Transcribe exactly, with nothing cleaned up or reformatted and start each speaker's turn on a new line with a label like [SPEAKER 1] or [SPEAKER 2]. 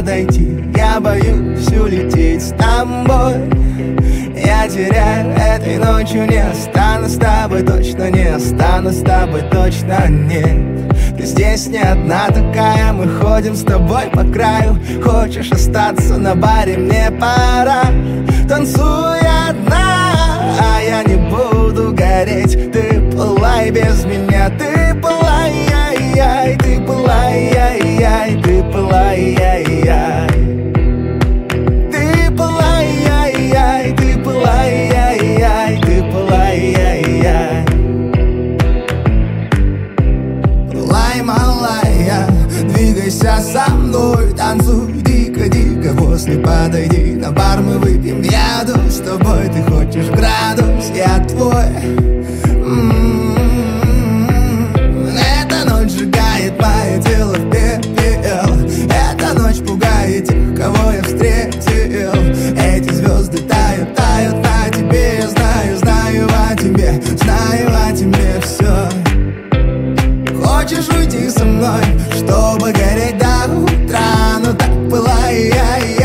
[SPEAKER 1] подойти. Я боюсь улететь с тобой. Я теряю этой ночью, не останусь с тобой, точно не останусь с тобой, точно нет. Ты здесь не одна такая, мы ходим с тобой по краю. Хочешь остаться на баре, мне пора. Танцуй одна, а я не буду гореть. Ты пылай без меня, ты пылай, яй-яй, ты пылай, яй-яй, ты пылай, яй-яй. Ты пылай, яй-яй, ты пылай, яй-яй, ты пылай, яй-яй. Пылай, малая, двигайся со мной, танцуй дико-дико, после подойди на бар, мы выпьем яду с тобой. Ты хочешь градус, я твой. М-м-м. Эта ночь сжигает мое тело в пепел. Эта ночь пугает тех, кого я встретил. Эти звезды тают, тают на тебе. Я знаю, знаю о тебе, знаю о тебе все. Хочешь уйти со мной, чтобы гореть до утра? Ну так пылай, я, я.